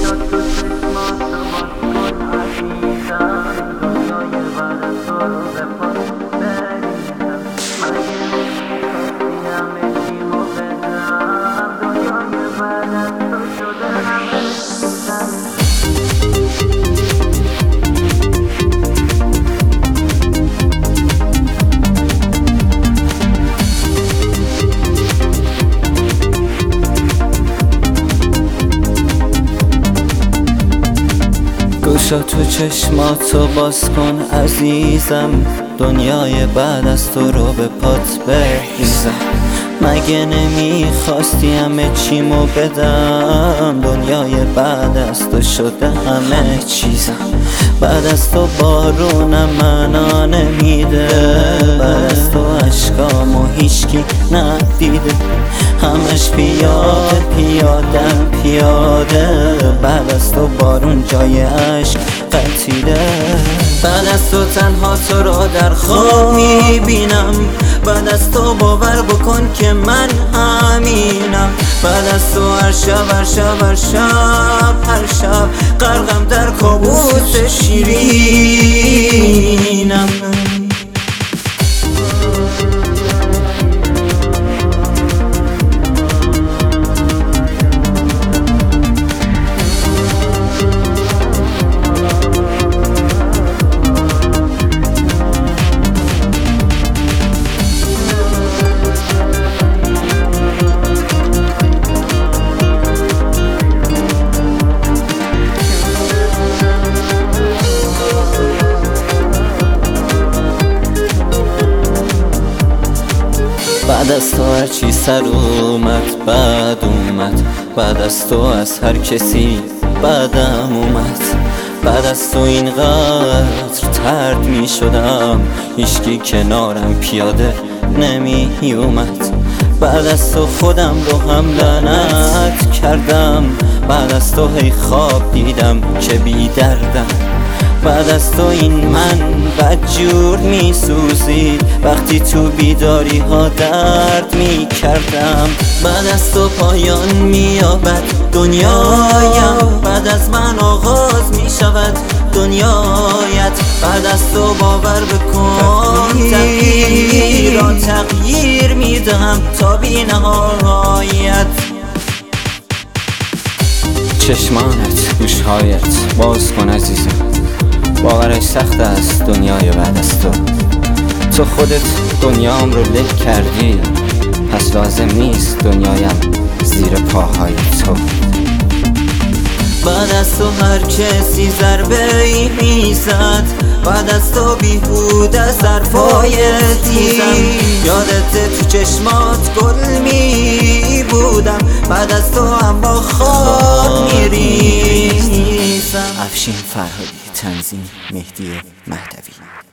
گوشا تو چشماتو باز کن عزیزم، دنیای بعد از تو رو به پات بریزم. مگه نمیخواستی همه چیمو بدم؟ دنیای بعد از تو شده همه چیزم. بعد از تو بارونم معنا نمیده، بعد از تو عشقامو هیچکی ندیده. همش پیاده پیادم پیاده، بعد از تو بارون جای عشق قتیله. بعد از تو تنها تو را در خواب میبینم، بعد از تو باور بکن که من همینم. بعد از تو هر شب هر شب هر شب هر شب غرقم در کابوس شیرینم. بعد از تو هرچی سر اومد بعد اومد، بعد از تو از هر کسی بعدم اومد. بعد از تو اینقدر ترد می شدم، هیچکی کنارم پیاده نمی اومد. بعد از تو خودم رو هم لعنت کردم، بعد از تو هی خواب دیدم که بی دردم. بعد از تو این من بدجور می سوزید، وقتی تو بیداری ها درد می کردم. بعد از تو پایان می یابد دنیایم، بعد از من آغاز می شود دنیایت. بعد از تو باور بکن تغییر را تغییر می دهم تا بی نهایت. چشمانت گوشهایت باز کن عزیزم، باورش سخت است دنیای بعد از تو. تو خودت دنیام رو له کردی، پس لازم نیست دنیایم زیر پاهای تو. بعد از تو هر کسی ضربه ای میزد، بعد از تو بیهوده حرفای تیزم. یادت تو چشمات گل می بودم، بعد از تو هم با خاک میریزم. افشین فرهادی، تنظیم مهدی مهدوی.